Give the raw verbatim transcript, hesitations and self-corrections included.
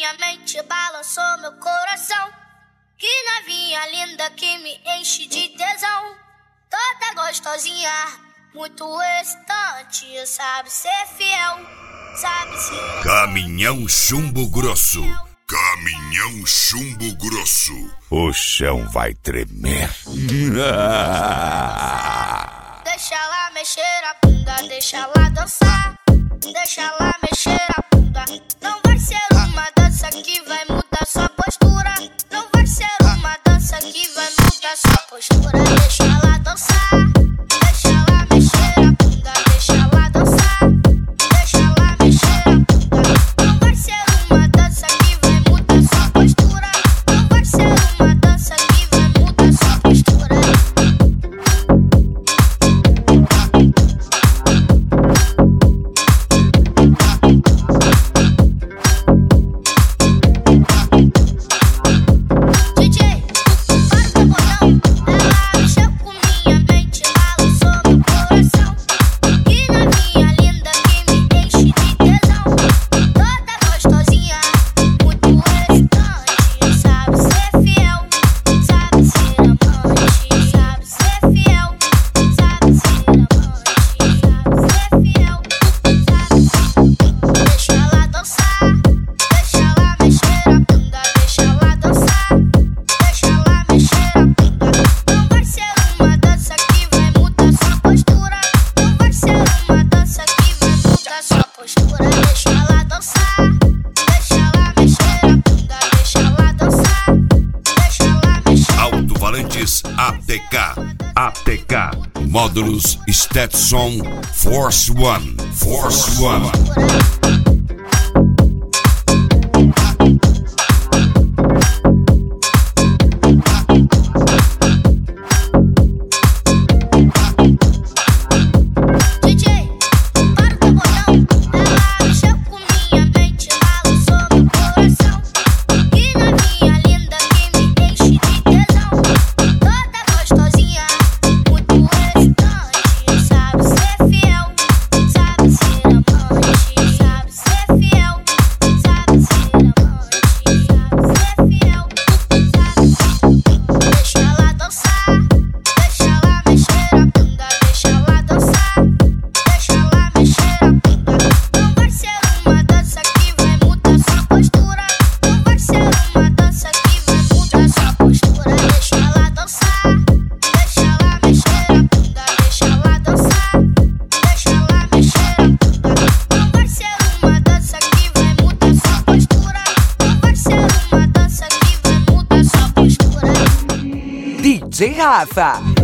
minha mente, balançou meu coração. Que novinha linda que me enche de tesão. Toda gostosinha, muito excitante. Sabe ser fiel, sabe ser... Caminhão Chumbo Grosso. Caminhão Chumbo Grosso. O chão vai tremer. Deixa ela mexer a bunda, deixa ela dançar. Deixa ela mexer a bunda. Não vai ser uma dança que vai mudar sua postura. Não vai ser uma dança que vai mudar sua postura. Deixa ela dançar. Deixa ela mexer a bunda. Deixa ela dançar. Deixa ela mexer a bunda. Não vai ser uma dança que vai mudar sua postura. Não vai ser uma dança que vai mudar sua postura. A T K. A T K. Módulos Stetson Force One. Force One. D J Rafa.